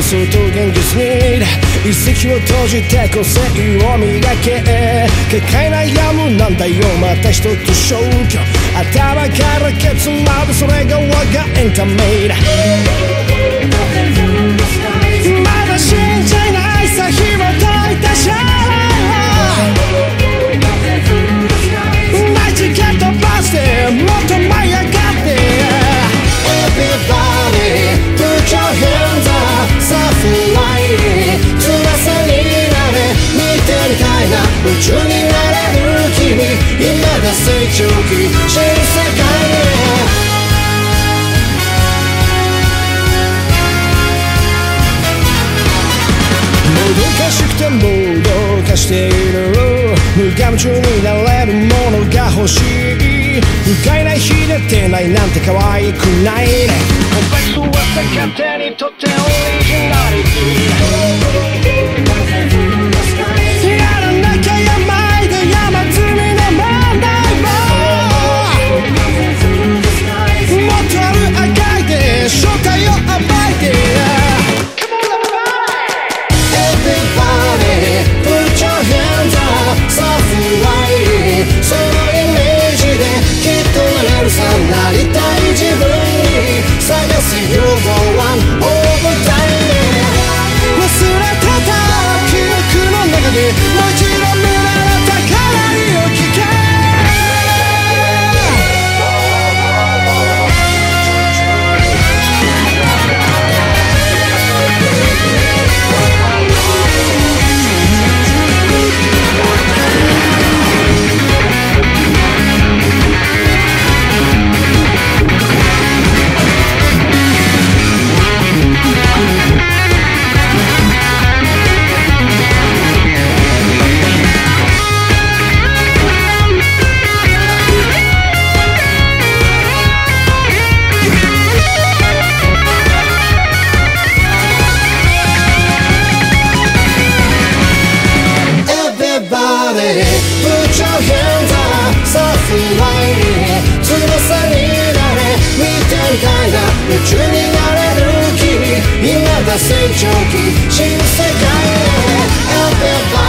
想と現実に一石を投じて個性を磨け抱え悩むなんだよまた一つ消去頭からケツまでそれが我がエンタメだまだ信じないさ火を解いたシャマジ蹴飛ばしてもっと舞い上がって Everybody put your hands up さあフライ翼になれ見てみたいな夢中になれる君今が成長期新世界へもどかしくてもどかしている無我夢中になれるものが欲しい不快な日でてないなんて可愛くないねコンプレックスは勝手にとってオリジナリティやらなきゃやまいで山積みの問題ももっとある赤いで正体を暴いてそのイメージできっとなれるさなりたい自分に探す You go one over time 忘れてた記憶の中でもう一度見られたからいを聞け夢中になれる君今が成長期新世界へ